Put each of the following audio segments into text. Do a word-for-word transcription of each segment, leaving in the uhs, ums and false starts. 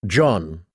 John.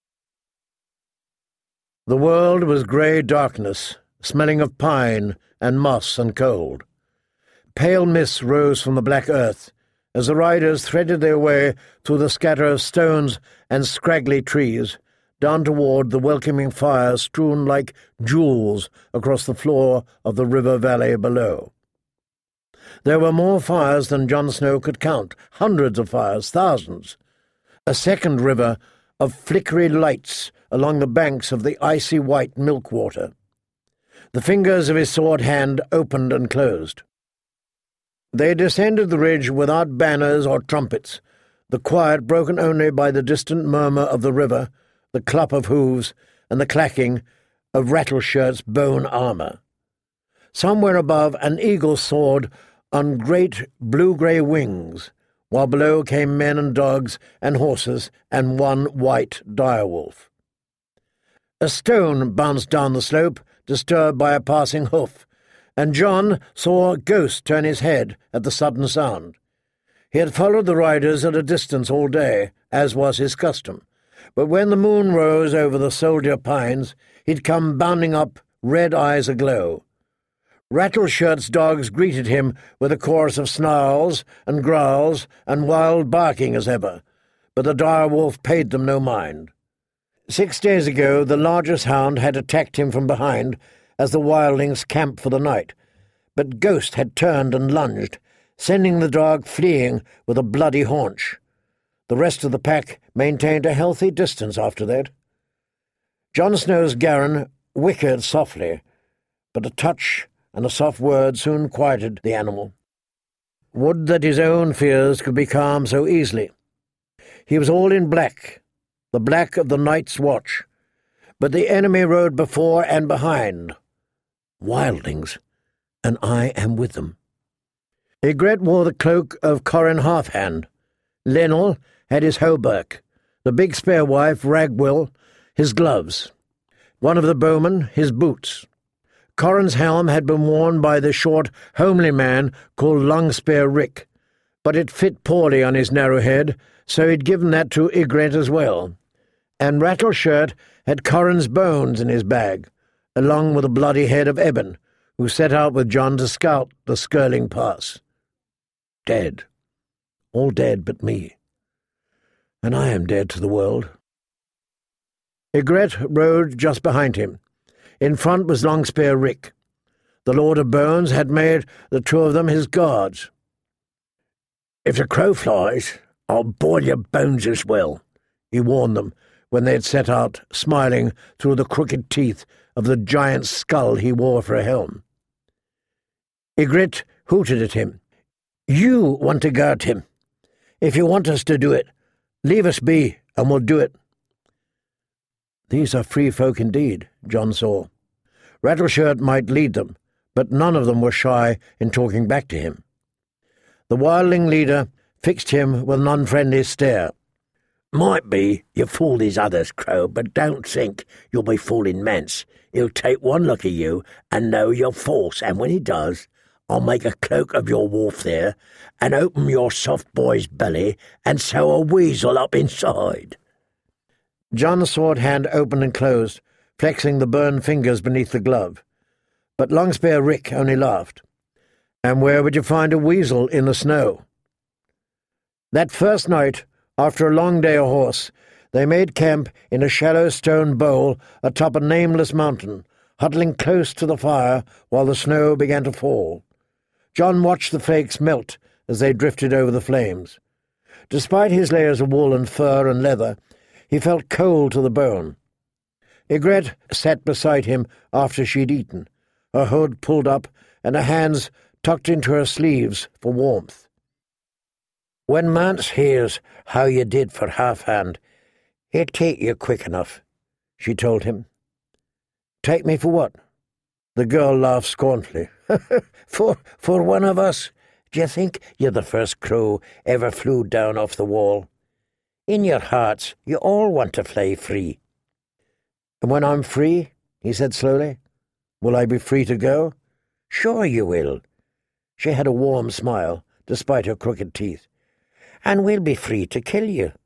The world was grey darkness, smelling of pine and moss and cold. Pale mists rose from the black earth as the riders threaded their way through the scatter of stones and scraggly trees, down toward the welcoming fires strewn like jewels across the floor of the river valley below. There were more fires than Jon Snow could count, hundreds of fires, thousands. A second river of flickery lights along the banks of the icy white milk-water. The fingers of his sword hand opened and closed. They descended the ridge without banners or trumpets, the quiet broken only by the distant murmur of the river, the clop of hooves, and the clacking of Rattleshirt's bone armour. Somewhere above, an eagle soared on great blue-grey wings, while below came men and dogs and horses and one white direwolf. A stone bounced down the slope, disturbed by a passing hoof, and Jon saw Ghost turn his head at the sudden sound. He had followed the riders at a distance all day, as was his custom, but when the moon rose over the soldier pines, he'd come bounding up, red eyes aglow. Rattleshirt's dogs greeted him with a chorus of snarls and growls and wild barking as ever, but the direwolf paid them no mind. Six days ago the largest hound had attacked him from behind as the wildlings camped for the night, but Ghost had turned and lunged, sending the dog fleeing with a bloody haunch. The rest of the pack maintained a healthy distance after that. Jon Snow's Garren whickered softly, but a touch and a soft word soon quieted the animal. Would that his own fears could be calmed so easily. He was all in black, the black of the night's watch, but the enemy rode before and behind. Wildlings, and I am with them. Ygritte wore the cloak of Corran Halfhand. Lenel had his hauberk, the big spearwife Ragwill his gloves, one of the bowmen his boots. Corran's helm had been worn by the short, homely man called Longspear Rick, but it fit poorly on his narrow head, so he'd given that to Ygritte as well. And Rattleshirt had Corran's bones in his bag, along with the bloody head of Ebben, who set out with Jon to scout the Skirling Pass. Dead. All dead but me. And I am dead to the world. Ygritte rode just behind him. In front was Longspear Rick. The Lord of Bones had made the two of them his guards. "If the crow flies, I'll boil your bones as well," he warned them when they had set out, smiling through the crooked teeth of the giant skull he wore for a helm. Ygritte hooted at him. "You want to guard him. If you want us to do it, leave us be, and we'll do it." These are free folk indeed, Jon saw. Rattleshirt might lead them, but none of them were shy in talking back to him. The wildling leader fixed him with an unfriendly stare. "Might be you fool these others, Crow, but don't think you'll be fooling Mance. He'll take one look at you and know your force, and when he does, I'll make a cloak of your wolf there and open your soft boy's belly and sew a weasel up inside." Jon's sword hand opened and closed, flexing the burned fingers beneath the glove. But Longspear Rick only laughed. "And where would you find a weasel in the snow?" That first night, after a long day ahorse, they made camp in a shallow stone bowl atop a nameless mountain, huddling close to the fire while the snow began to fall. Jon watched the flakes melt as they drifted over the flames. Despite his layers of wool and fur and leather, he felt cold to the bone. Ygritte sat beside him after she'd eaten, her hood pulled up and her hands tucked into her sleeves for warmth. "When Mance hears how you did for Halfhand, he'll take you quick enough," she told him. "Take me for what?" The girl laughed scornfully. for, for one of us. D'ye think you're the first crow ever flew down off the wall? In your hearts, you all want to fly free." "And when I'm free," he said slowly, "will I be free to go?" "Sure you will." She had a warm smile, despite her crooked teeth. "And we'll be free to kill you.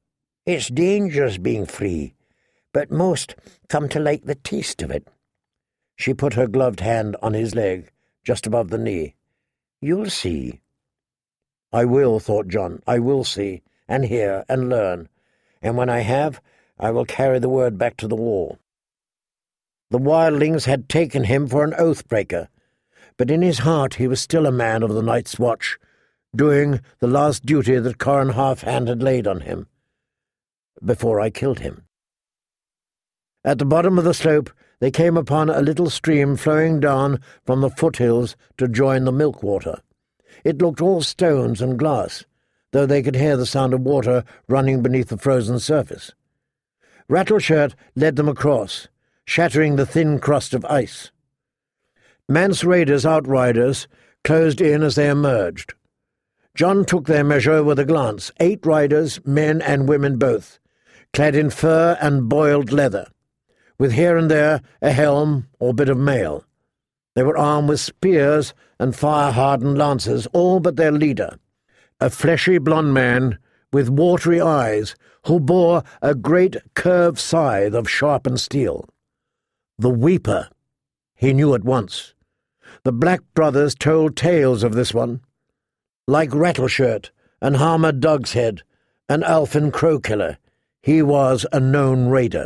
It's dangerous being free, but most come to like the taste of it. She put her gloved hand on his leg, just above the knee. You'll see. I will, thought John. I will see, and hear, and learn, and when I have, I will carry the word back to the wall. The wildlings had taken him for an oath-breaker, but in his heart he was still a man of the Night's Watch, doing the last duty that Corran Halfhand had laid on him, before I killed him. At the bottom of the slope they came upon a little stream flowing down from the foothills to join the Milkwater. It looked all stones and glass, though they could hear the sound of water running beneath the frozen surface. Rattleshirt led them across, shattering the thin crust of ice. Mance Rayder's outriders closed in as they emerged. John took their measure with a glance. Eight riders, men and women both, clad in fur and boiled leather, with here and there a helm or bit of mail. They were armed with spears and fire-hardened lances, all but their leader, a fleshy blond man with watery eyes, who bore a great curved scythe of sharpened steel. The Weeper, he knew at once. The Black brothers told tales of this one. Like Rattleshirt and Harmer Dogshead and Alfin Crowkiller, he was a known raider.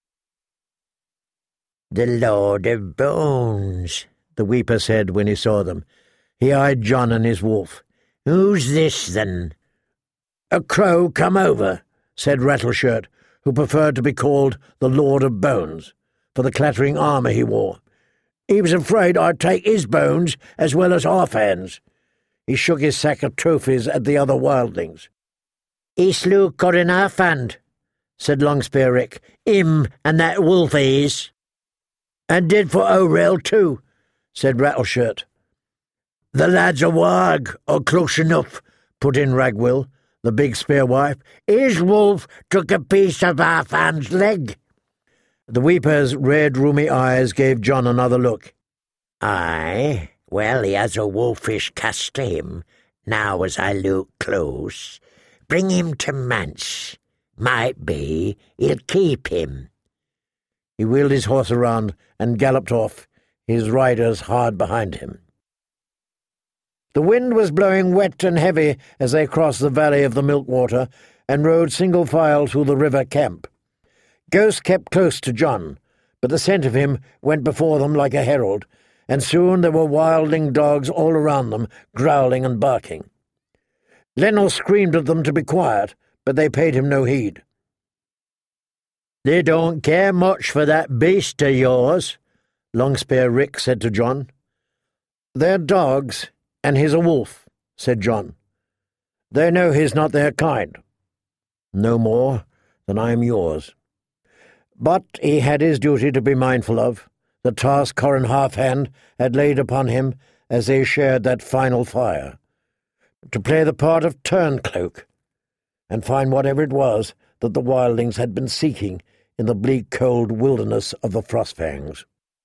"The Lord of Bones," the Weeper said when he saw them. He eyed John and his wolf. "Who's this, then?" "A crow come over," said Rattleshirt, who preferred to be called the Lord of Bones, for the clattering armour he wore. "He was afraid I'd take his bones as well as Halfhand's." He shook his sack of trophies at the other wildlings. "He slew Corran Halfhand," said Longspear Rick. "Him and that wolf is." "And did for O'Rell too," said Rattleshirt. "The lad's a warg, or close enough," put in Ragwill, the big spearwife. "His wolf took a piece of Halfhand's leg." The Weeper's red, roomy eyes gave John another look. "Aye, well, he has a wolfish cast to him, now as I look close. Bring him to Mance. Might be he'll keep him." He wheeled his horse around and galloped off, his riders hard behind him. The wind was blowing wet and heavy as they crossed the valley of the Milkwater and rode single file to the river camp. Ghost kept close to John, but the scent of him went before them like a herald, and soon there were wildling dogs all around them, growling and barking. Lennel screamed at them to be quiet, but they paid him no heed. "They don't care much for that beast of yours," Longspear Rick said to John. "They're dogs, and he's a wolf," said John. "They know he's not their kind." "No more than I am yours." But he had his duty to be mindful of, the task Corran Halfhand had laid upon him as they shared that final fire, to play the part of turncloak, and find whatever it was that the wildlings had been seeking in the bleak cold wilderness of the Frostfangs.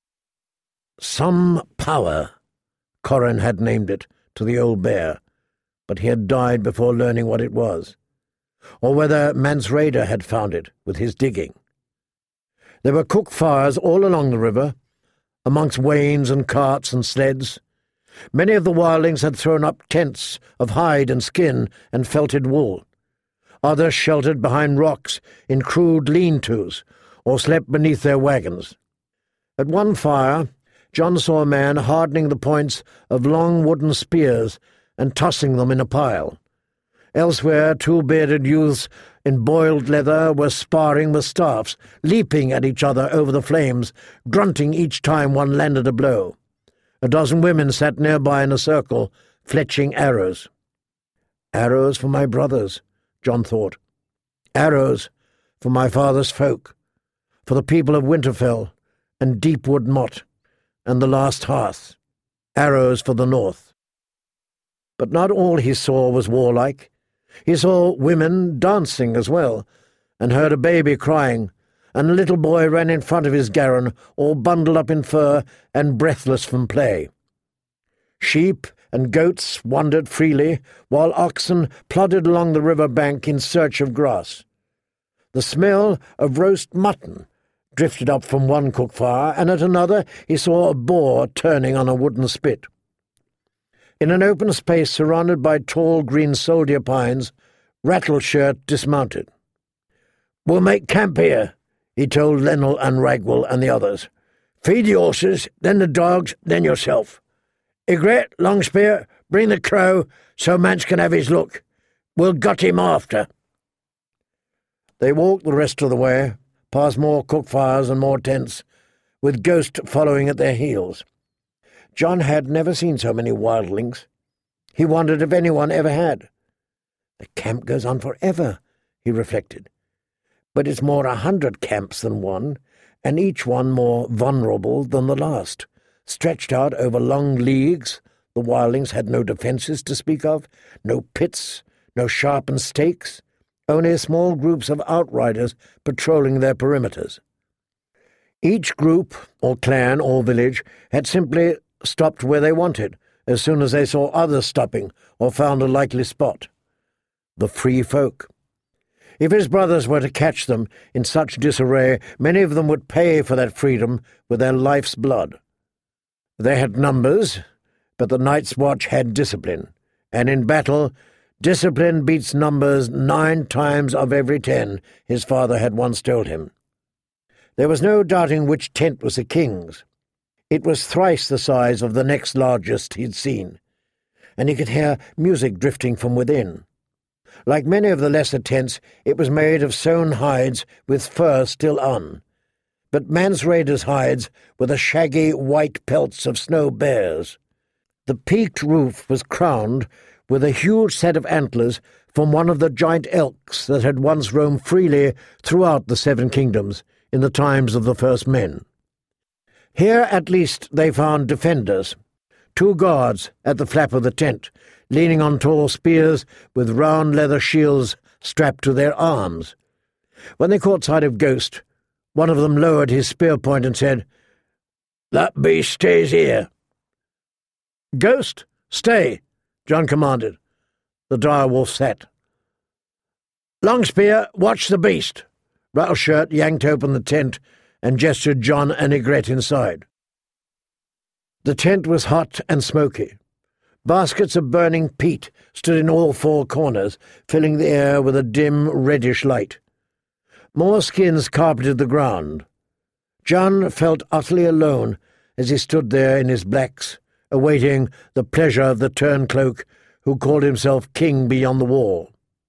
Some power, Corran had named it to the old bear, but he had died before learning what it was, or whether Mance Rayder had found it with his digging. There were cook fires all along the river, amongst wains and carts and sleds. Many of the wildlings had thrown up tents of hide and skin and felted wool. Others sheltered behind rocks in crude lean-tos, or slept beneath their wagons. At one fire, John saw a man hardening the points of long wooden spears and tossing them in a pile. Elsewhere, two bearded youths in boiled leather were sparring with staffs, leaping at each other over the flames, grunting each time one landed a blow. A dozen women sat nearby in a circle, fletching arrows. "Arrows for my brothers," John thought. "Arrows for my father's folk, for the people of Winterfell and Deepwood Motte and the Last Hearth. Arrows for the North." But not all he saw was warlike. He saw women dancing as well, and heard a baby crying, and a little boy ran in front of his garron, all bundled up in fur and breathless from play. Sheep and goats wandered freely, while oxen plodded along the river bank in search of grass. The smell of roast mutton drifted up from one cook fire, and at another he saw a boar turning on a wooden spit. In an open space surrounded by tall green soldier pines, Rattleshirt dismounted. "We'll make camp here," he told Lennel and Ragwell and the others. "Feed the horses, then the dogs, then yourself. Ygritte, Longspear, bring the crow so Mance can have his look. We'll gut him after." They walked the rest of the way, past more cook fires and more tents, with Ghost following at their heels. John had never seen so many wildlings. He wondered if anyone ever had. The camp goes on forever, he reflected. But it's more a hundred camps than one, and each one more vulnerable than the last. Stretched out over long leagues, the wildlings had no defences to speak of, no pits, no sharpened stakes, only small groups of outriders patrolling their perimeters. Each group, or clan, or village, had simply stopped where they wanted, as soon as they saw others stopping or found a likely spot. The free folk. If his brothers were to catch them in such disarray, many of them would pay for that freedom with their life's blood. They had numbers, but the Night's Watch had discipline, and in battle, discipline beats numbers nine times of every ten, his father had once told him. There was no doubting which tent was the king's. It was thrice the size of the next largest he'd seen, and he could hear music drifting from within. Like many of the lesser tents, it was made of sewn hides with fur still on, but Mance Rayder's hides were the shaggy white pelts of snow bears. The peaked roof was crowned with a huge set of antlers from one of the giant elks that had once roamed freely throughout the Seven Kingdoms in the times of the first men. Here at least they found defenders, two guards at the flap of the tent, leaning on tall spears with round leather shields strapped to their arms. When they caught sight of Ghost, one of them lowered his spear point and said, "That beast stays here." "Ghost, stay," John commanded. The direwolf sat. "Longspear, watch the beast." Rattleshirt yanked open the tent and gestured John and Ygritte inside. The tent was hot and smoky. Baskets of burning peat stood in all four corners, filling the air with a dim, reddish light. More skins carpeted the ground. John felt utterly alone as he stood there in his blacks, awaiting the pleasure of the turncloak who called himself king beyond the wall.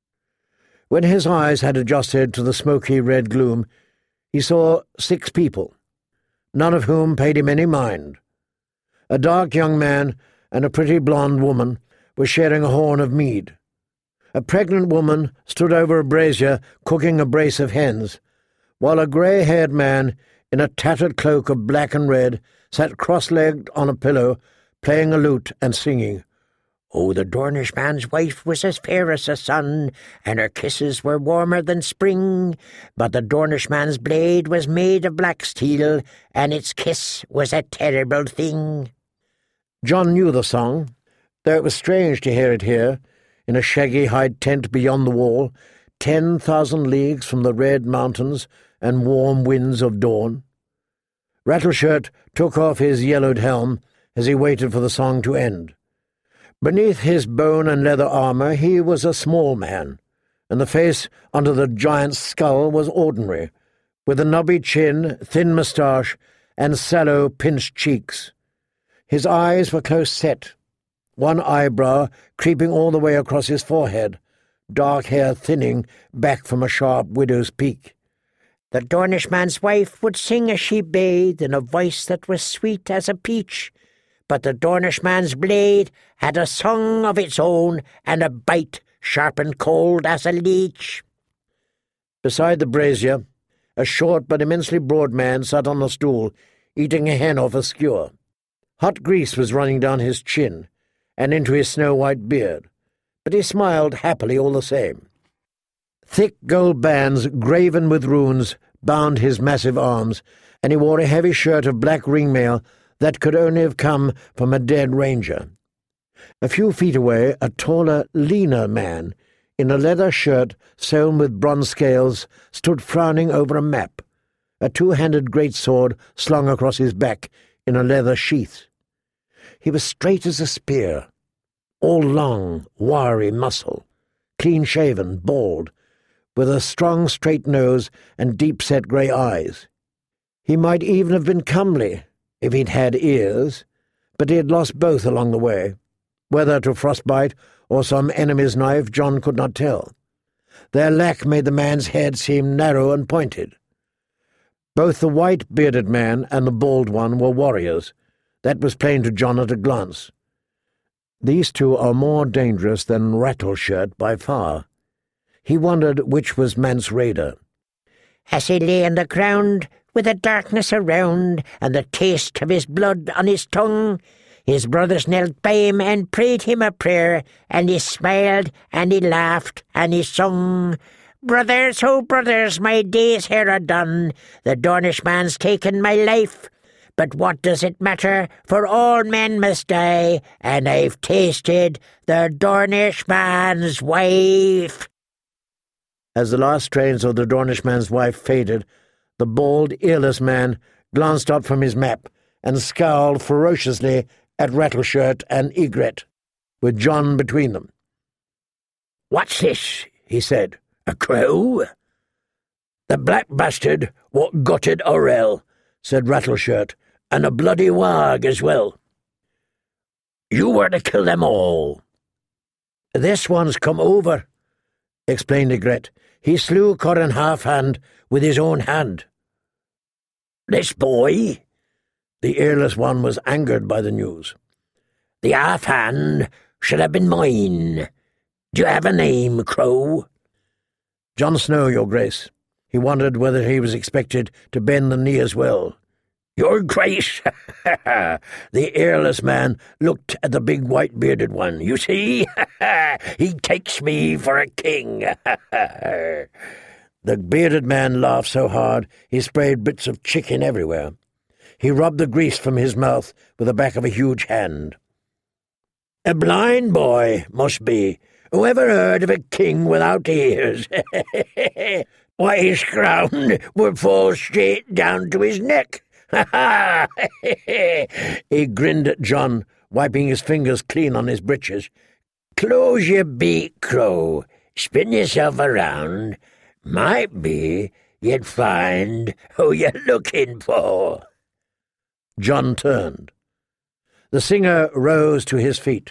When his eyes had adjusted to the smoky red gloom, he saw six people, none of whom paid him any mind. A dark young man and a pretty blonde woman were sharing a horn of mead. A pregnant woman stood over a brazier cooking a brace of hens, while a grey-haired man in a tattered cloak of black and red sat cross-legged on a pillow, playing a lute and singing, "Oh, the Dornish man's wife was as fair as the sun, and her kisses were warmer than spring, but the Dornish man's blade was made of black steel, and its kiss was a terrible thing." John knew the song, though it was strange to hear it here, in a shaggy hide tent beyond the wall, ten thousand leagues from the red mountains and warm winds of dawn. Rattleshirt took off his yellowed helm as he waited for the song to end. Beneath his bone and leather armour he was a small man, and the face under the giant's skull was ordinary, with a knobby chin, thin moustache, and sallow, pinched cheeks. His eyes were close set, one eyebrow creeping all the way across his forehead, dark hair thinning back from a sharp widow's peak. The Dornish man's wife would sing as she bathed in a voice that was sweet as a peach, but the Dornish man's blade had a song of its own and a bite sharp and cold as a leech. Beside the brazier, a short but immensely broad man sat on a stool, eating a hen off a skewer. Hot grease was running down his chin and into his snow-white beard, but he smiled happily all the same. Thick gold bands, graven with runes, bound his massive arms, and he wore a heavy shirt of black ringmail that could only have come from a dead ranger. A few feet away, a taller, leaner man, in a leather shirt sewn with bronze scales, stood frowning over a map, a two-handed greatsword slung across his back in a leather sheath. He was straight as a spear, all long, wiry muscle, clean-shaven, bald, with a strong, straight nose and deep-set grey eyes. He might even have been comely, if he'd had ears, but he had lost both along the way. Whether to frostbite or some enemy's knife, John could not tell. Their lack made the man's head seem narrow and pointed. Both the white-bearded man and the bald one were warriors. That was plain to John at a glance. These two are more dangerous than Rattleshirt by far. He wondered which was Mance Rayder. As he lay on the ground, with the darkness around, and the taste of his blood on his tongue, his brothers knelt by him and prayed him a prayer, and he smiled, and he laughed, and he sung, "Brothers, oh brothers, my days here are done. The Dornish man's taken my life. But what does it matter, for all men must die, and I've tasted the Dornish man's wife." As the last strains of the Dornish man's wife faded, the bald, earless man glanced up from his map and scowled ferociously at Rattleshirt and Ygritte, with John between them. "What's this?" he said. "A crow?" "The black bastard what gutted Orell," said Rattleshirt, "and a bloody wag as well." "You were to kill them all." "This one's come over," explained Ygritte. "He slew Corran Halfhand with his own hand." "This boy?" The earless one was angered by the news. "The half-hand should have been mine. Do you have a name, Crow?" "Jon Snow, your grace." He wondered whether he was expected to bend the knee as well. "Your grace!" The earless man looked at the big white-bearded one. "You see? He takes me for a king." The bearded man laughed so hard he sprayed bits of chicken everywhere. He rubbed the grease from his mouth with the back of a huge hand. "A blind boy, must be. Who ever heard of a king without ears? Why, his crown would fall straight down to his neck." "Ha ha!" He grinned at John, wiping his fingers clean on his breeches. "Close your beak, Crow. Spin yourself around. Might be you'd find who you're looking for." John turned. The singer rose to his feet.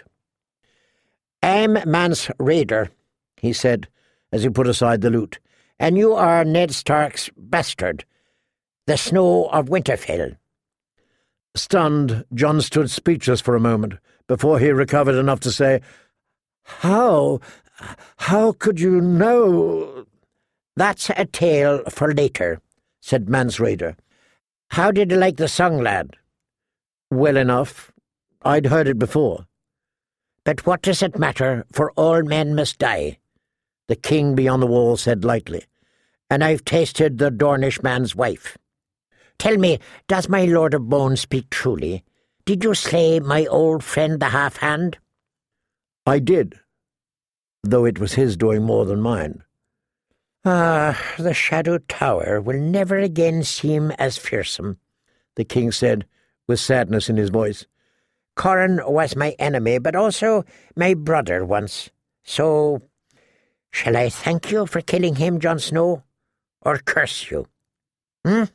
"I'm Mance Rayder," he said, as he put aside the lute, "and you are Ned Stark's bastard, the Snow of Winterfell." Stunned, John stood speechless for a moment, before he recovered enough to say, How? How could you know?" "That's a tale for later," said Mance Rayder. "How did you like the song, lad?" "Well enough. I'd heard it before." "But what does it matter, for all men must die?" the king beyond the wall said lightly. "And I've tasted the Dornish man's wife. Tell me, does my Lord of Bone speak truly? Did you slay my old friend the half-hand?" "I did, though it was his doing more than mine." "Ah, the Shadow Tower will never again seem as fearsome," the king said, with sadness in his voice. "Corran was my enemy, but also my brother once. So, shall I thank you for killing him, Jon Snow, or curse you? Hmm?"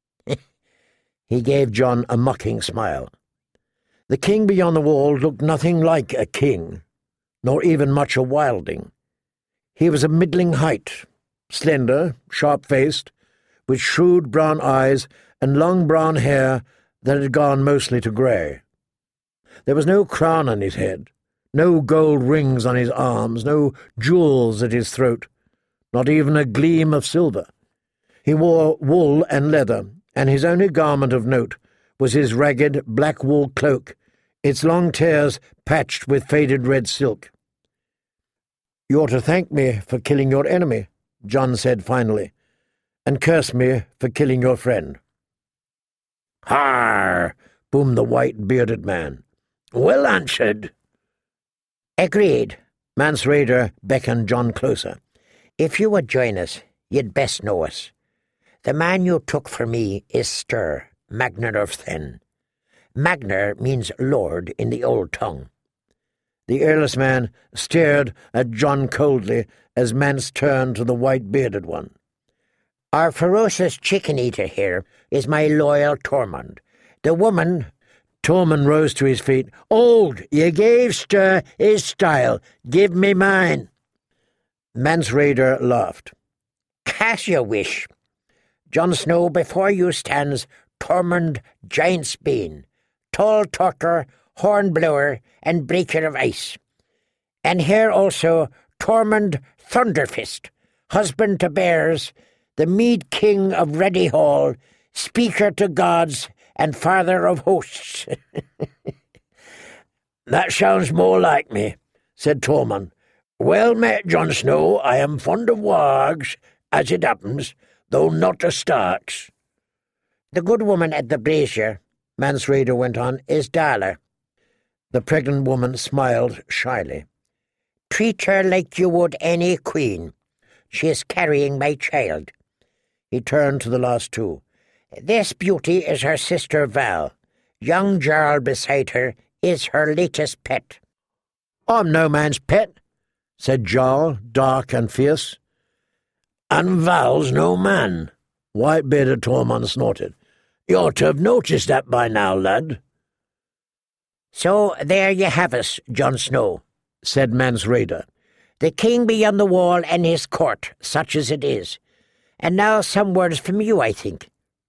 He gave John a mocking smile. The king beyond the wall looked nothing like a king, nor even much a wilding. He was of middling height, slender, sharp-faced, with shrewd brown eyes and long brown hair that had gone mostly to grey. There was no crown on his head, no gold rings on his arms, no jewels at his throat, not even a gleam of silver. He wore wool and leather, and his only garment of note was his ragged black wool cloak, its long tears patched with faded red silk. "You ought to thank me for killing your enemy," John said finally, "and curse me for killing your friend." "Har!" boomed the white-bearded man. "Well answered." "Agreed," Mance Rayder beckoned John closer. "If you would join us, you'd best know us. The man you took for me is Ster, Magnar of Thenn. Magnar means lord in the old tongue." The earless man stared at John coldly as Mance turned to the white-bearded one. "Our ferocious chicken-eater here is my loyal Tormund. The woman—" Tormund rose to his feet. "Old, ye gave Ster his style. Give me mine." Mance Rayder laughed. "Cast your wish. Jon Snow, before you stands Tormund Giantsbane, tall talker, hornblower, and breaker of ice. And here also Tormund Thunderfist, husband to bears, the mead king of Ready Hall, speaker to gods, and father of hosts." "That sounds more like me," said Tormund. "Well met, Jon Snow. I am fond of wargs, as it happens, though not of Starks." "The good woman at the brazier," Mance Rayder went on, "is Dala." The pregnant woman smiled shyly. "Treat her like you would any queen. She is carrying my child." He turned to the last two. "This beauty is her sister Val. Young Jarl beside her is her latest pet." "I'm no man's pet," said Jarl, dark and fierce. "And Val's no man," white-bearded Tormund snorted. "You ought to have noticed that by now, lad." "So there you have us, Jon Snow," said Mance Rayder. "The king beyond the wall and his court, such as it is. And now some words from you, I think.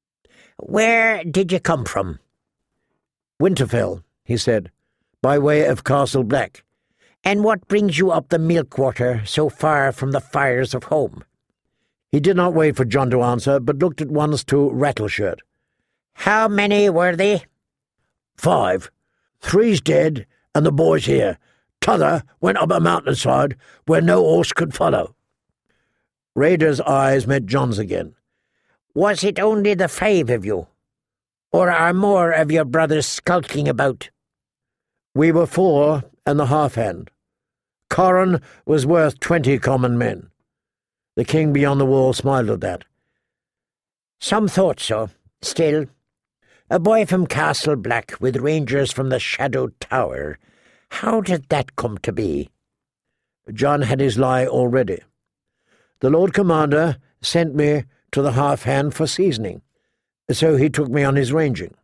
Where did you come from?" "Winterfell," he said, "by way of Castle Black." "And what brings you up the Milkwater so far from the fires of home?" He did not wait for John to answer, but looked at once to Rattleshirt. "How many were they?" "Five. Three's dead, and the boy's here. T'other went up a mountainside where no horse could follow." Rayder's eyes met John's again. "Was it only the five of you? Or are more of your brothers skulking about?" "We were four and the half-hand. Corran was worth twenty common men." The king beyond the wall smiled at that. "Some thought so. Still, a boy from Castle Black with rangers from the Shadowed Tower. How did that come to be?" John had his lie already. "The Lord Commander sent me to the half-hand for seasoning, so he took me on his ranging."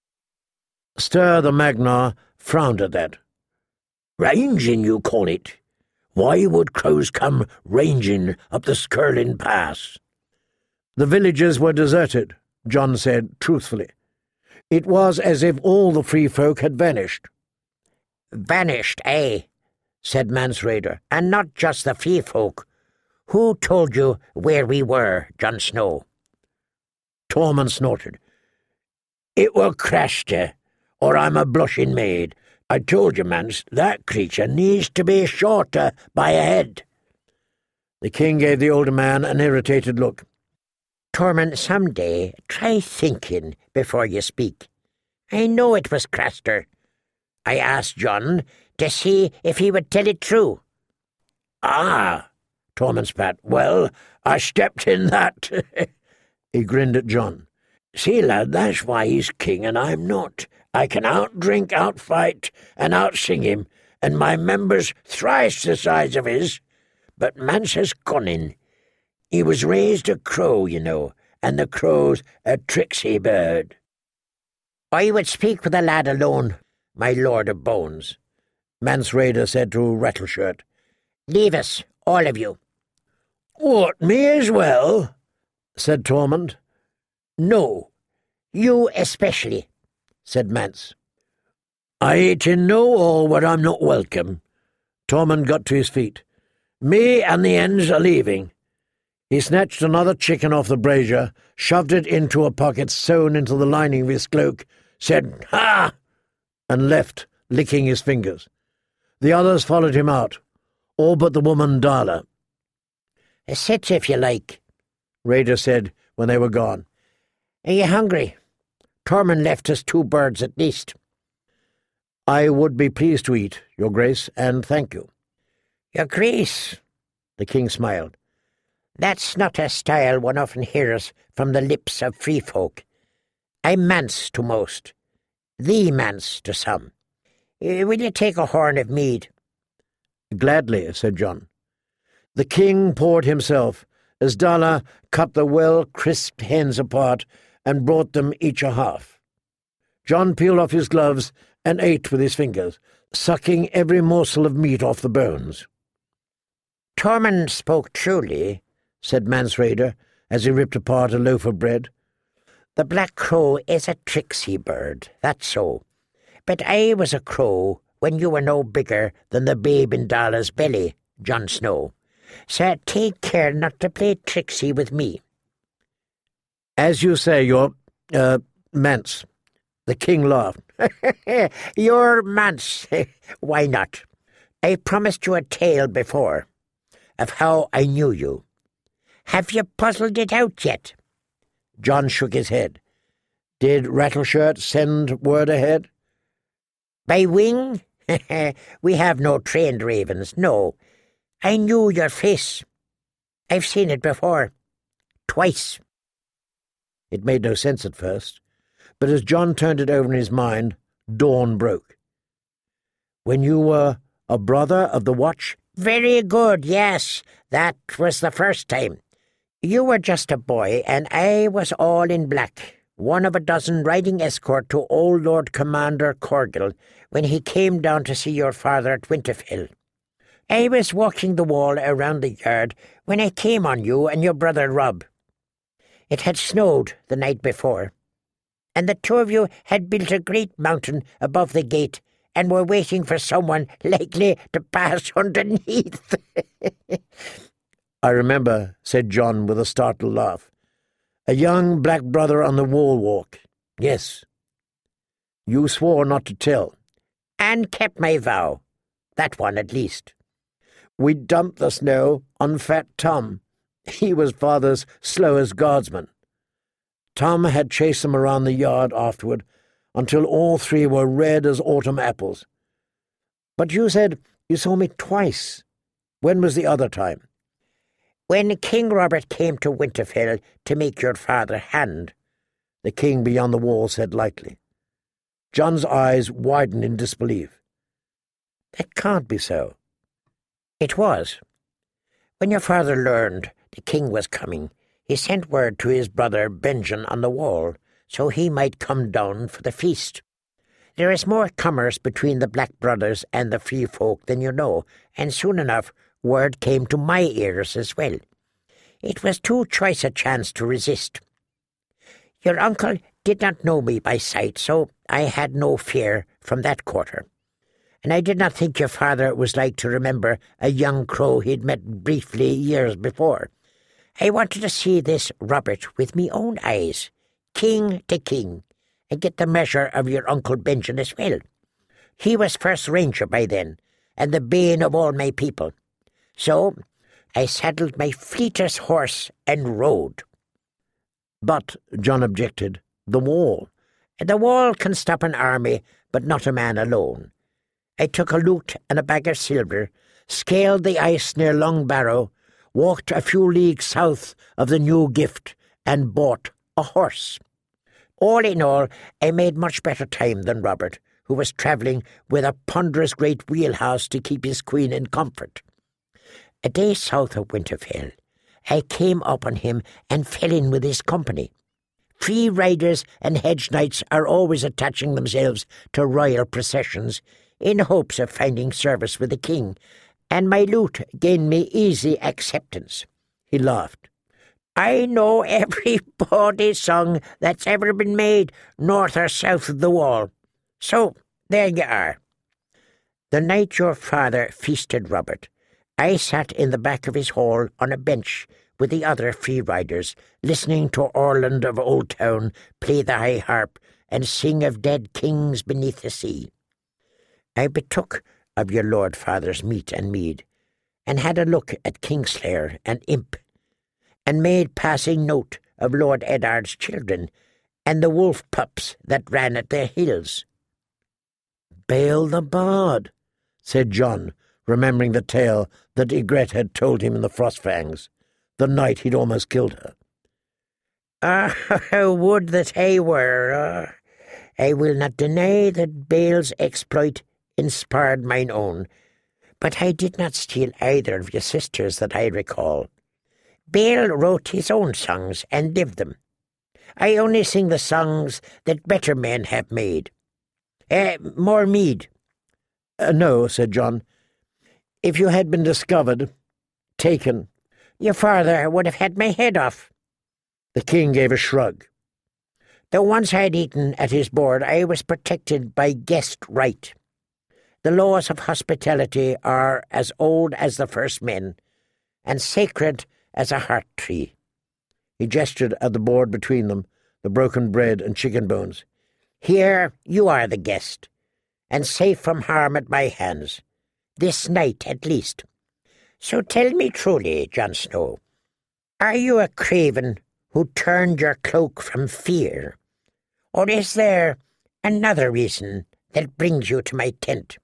Ster the Magnar frowned at that. "Ranging, you call it? Why would crows come ranging up the Skirlin Pass?" "The villages were deserted," John said truthfully. "It was as if all the free folk had vanished." "Vanished, eh?" said Mance Rayder. "And not just the free folk. Who told you where we were, Jon Snow?" Tormund snorted. "It were Craster, or I'm a blushing maid. I told you, Mance, that creature needs to be shorter by a head." The king gave the older man an irritated look. "Tormund, some day try thinking before you speak. I know it was Craster. I asked John to see if he would tell it true." "Ah," Tormund spat. "Well, I stepped in that." He grinned at John. "See, lad, that's why he's king and I'm not. I can outdrink, outfight, and outsing him, and my members thrice the size of his. But Mance has cunning. He was raised a crow, you know, and the crow's a tricksy bird." "I would speak with the lad alone, my lord of bones," Mance Rayder said to Rattleshirt. "Leave us, all of you." "What, me as well?" said Tormund. "No, you especially," said Mance. "I ain't in no all where I'm not welcome." Tormund got to his feet. "Me and the ends are leaving." He snatched another chicken off the brazier, shoved it into a pocket sewn into the lining of his cloak, said, "Ha!" and left, licking his fingers. The others followed him out, all but the woman Dala. "Sit if you like," Rayder said when they were gone. "Are you hungry? Tormund left us two birds at least." "I would be pleased to eat, your grace, and thank you." Your Grace, the king smiled. That's not a style one often hears from the lips of free folk. I'm manse to most, the manse to some. Uh, will you take a horn of mead? Gladly, said John. The king poured himself, as Dala cut the well-crisped hens apart and brought them each a half. John peeled off his gloves and ate with his fingers, sucking every morsel of meat off the bones. Tormund spoke truly, said Mansraider, as he ripped apart a loaf of bread. The black crow is a tricksy bird, that's so. But I was a crow when you were no bigger than the babe in Dala's belly, Jon Snow. So take care not to play tricksy with me. As you say, you're, uh, manse. The king laughed. You're manse. Why not? I promised you a tale before of how I knew you. Have you puzzled it out yet? John shook his head. Did Rattleshirt send word ahead? By wing? We have no trained ravens, no. I knew your face. I've seen it before. Twice. It made no sense at first, but as John turned it over in his mind, dawn broke. When you were a brother of the Watch? Very good, yes. That was the first time. You were just a boy, and I was all in black, one of a dozen riding escort to old Lord Commander Corgil when he came down to see your father at Winterfell. I was walking the wall around the yard when I came on you and your brother Robb. It had snowed the night before, and the two of you had built a great mountain above the gate and were waiting for someone likely to pass underneath. I remember, said John with a startled laugh. A young black brother on the wall walk. Yes. You swore not to tell. And kept my vow. That one at least. We dumped the snow on Fat Tom. He was father's slowest guardsman. Tom had chased them around the yard afterward until all three were red as autumn apples. But you said you saw me twice. When was the other time? When King Robert came to Winterfell to make your father hand, the king beyond the wall said lightly. John's eyes widened in disbelief. That can't be so. It was. When your father learned the king was coming, he sent word to his brother Benjen on the wall, so he might come down for the feast. There is more commerce between the Black Brothers and the Free Folk than you know, and soon enough word came to my ears as well. It was too choice a chance to resist. Your uncle did not know me by sight, so I had no fear from that quarter. And I did not think your father was like to remember a young crow he'd met briefly years before. I wanted to see this Robert with me own eyes, king to king, and get the measure of your Uncle Benjen as well. He was first ranger by then, and the bane of all my people. So I saddled my fleetest horse and rode. But, John objected, the wall. The wall can stop an army, but not a man alone. I took a lute and a bag of silver, scaled the ice near Long Barrow, walked a few leagues south of the New Gift, and bought a horse. All in all, I made much better time than Robert, who was travelling with a ponderous great wheelhouse to keep his queen in comfort. A day south of Winterfell, I came up on him and fell in with his company. Free riders and hedge knights are always attaching themselves to royal processions in hopes of finding service with the king, and my lute gained me easy acceptance. He laughed. I know every bawdy song that's ever been made north or south of the wall. So, there you are. The night your father feasted Robert, I sat in the back of his hall on a bench with the other free riders, listening to Orland of Old Town play the high harp and sing of dead kings beneath the sea. I betook of your Lord Father's meat and mead, and had a look at Kingslayer and Imp, and made passing note of Lord Eddard's children, and the wolf pups that ran at their heels. Bail the Bard, said John, remembering the tale that Ygritte had told him in the Frostfangs, the night he'd almost killed her. Ah, would that I were. Uh, I will not deny that Bale's exploit inspired mine own, but I did not steal either of your sisters that I recall. Bale wrote his own songs and lived them. I only sing the songs that better men have made. Uh, more mead. Uh, no, said Jon. If you had been discovered, taken, your father would have had my head off. The king gave a shrug. Though once I had eaten at his board, I was protected by guest right. The laws of hospitality are as old as the first men, and sacred as a heart tree. He gestured at the board between them, the broken bread and chicken bones. Here you are the guest, and safe from harm at my hands, this night at least. So tell me truly, Jon Snow, are you a craven who turned your cloak from fear, or is there another reason that brings you to my tent?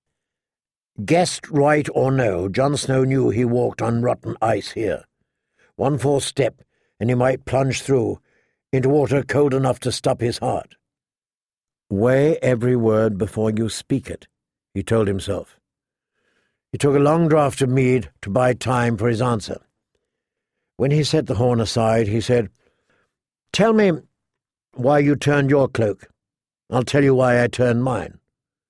Guessed right or no, Jon Snow knew he walked on rotten ice here. One false step, and he might plunge through, into water cold enough to stop his heart. Weigh every word before you speak it, he told himself. He took a long draught of mead to buy time for his answer. When he set the horn aside, he said, Tell me why you turned your cloak. I'll tell you why I turned mine.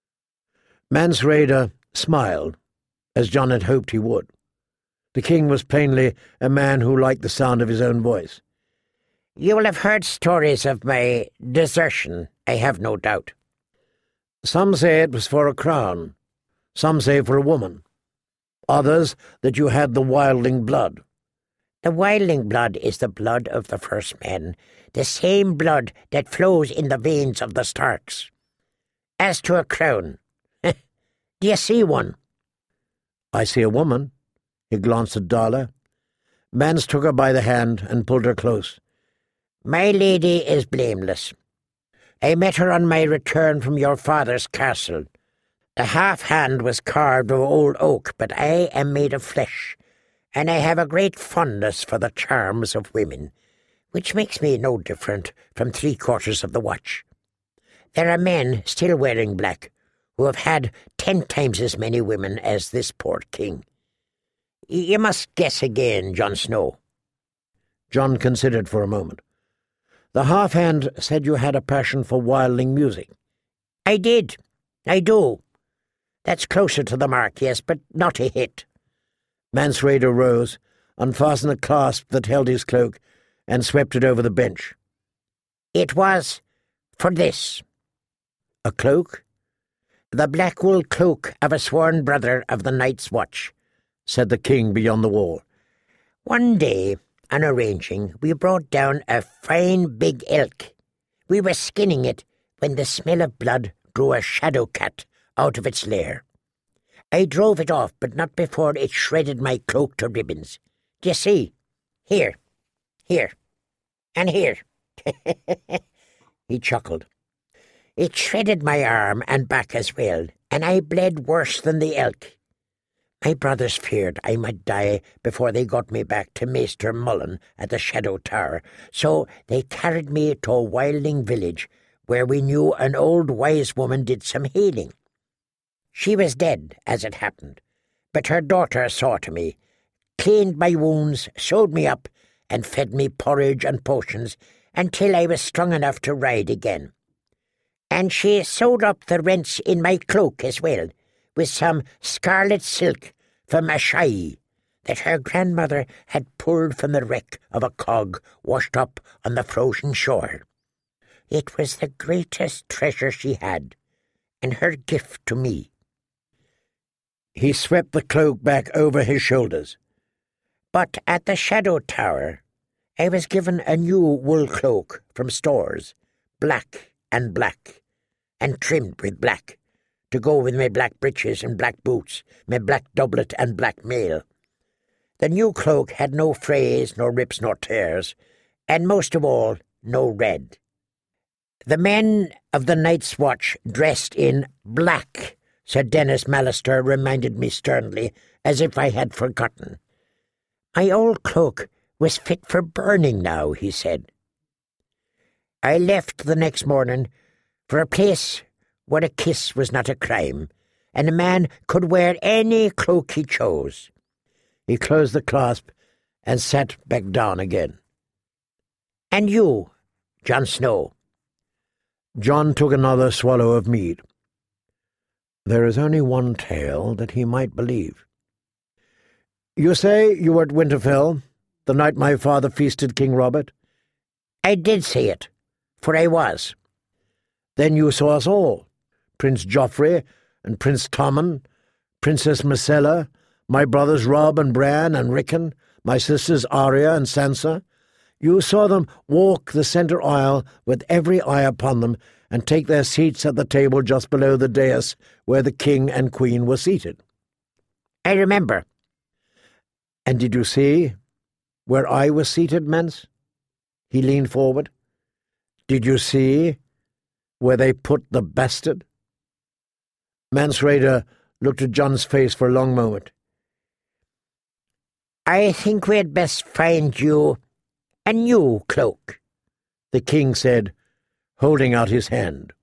Mance Rayder smiled, as Jon had hoped he would. The king was plainly a man who liked the sound of his own voice. You will have heard stories of my desertion, I have no doubt. Some say it was for a crown. Some say for a woman. Others that you had the wildling blood. The wildling blood is the blood of the first men, the same blood that flows in the veins of the Starks. As to a crown, do you see one? I see a woman. He glanced at Darla. Mance took her by the hand and pulled her close. My lady is blameless. I met her on my return from your father's castle. The half-hand was carved of old oak, but I am made of flesh, and I have a great fondness for the charms of women, which makes me no different from three-quarters of the watch. There are men still wearing black, who have had ten times as many women as this poor king. You must guess again, Jon Snow. Jon considered for a moment. The half-hand said you had a passion for wildling music. I did. I do. That's closer to the mark, yes, but not a hit. Mance Rayder rose, unfastened the clasp that held his cloak, and swept it over the bench. It was for this. A cloak? The black wool cloak of a sworn brother of the Night's Watch, said the king beyond the wall. One day, on arranging, we brought down a fine big elk. We were skinning it when the smell of blood drew a shadow cat out of its lair. I drove it off, but not before it shredded my cloak to ribbons. D'ye see? Here, here, and here. He chuckled. It shredded my arm and back as well, and I bled worse than the elk. My brothers feared I might die before they got me back to Maester Mullen at the Shadow Tower, so they carried me to a wildling village where we knew an old wise woman did some healing. She was dead, as it happened, but her daughter saw to me, cleaned my wounds, sewed me up, and fed me porridge and potions until I was strong enough to ride again. And she sewed up the rents in my cloak as well, with some scarlet silk from Ashai that her grandmother had pulled from the wreck of a cog washed up on the frozen shore. It was the greatest treasure she had, and her gift to me. He swept the cloak back over his shoulders. But at the Shadow Tower, I was given a new wool cloak from stores, black and black, and trimmed with black, to go with my black breeches and black boots, my black doublet and black mail. The new cloak had no frays, nor rips, nor tears, and most of all, no red. The men of the Night's Watch dressed in black said Dennis Mallister, reminded me sternly, as if I had forgotten. My old cloak was fit for burning now, he said. I left the next morning for a place where a kiss was not a crime, and a man could wear any cloak he chose. He closed the clasp and sat back down again. And you, Jon Snow? John took another swallow of mead. There is only one tale that he might believe. You say you were at Winterfell, the night my father feasted King Robert? I did say it, for I was. Then you saw us all, Prince Joffrey and Prince Tommen, Princess Myrcella, my brothers Robb and Bran and Rickon, my sisters Arya and Sansa. You saw them walk the centre aisle with every eye upon them and take their seats at the table just below the dais where the king and queen were seated. I remember. And did you see where I was seated, Mance? He leaned forward. Did you see where they put the bastard? Mance Rayder looked at John's face for a long moment. I think we had best find you a new cloak, the king said, holding out his hand.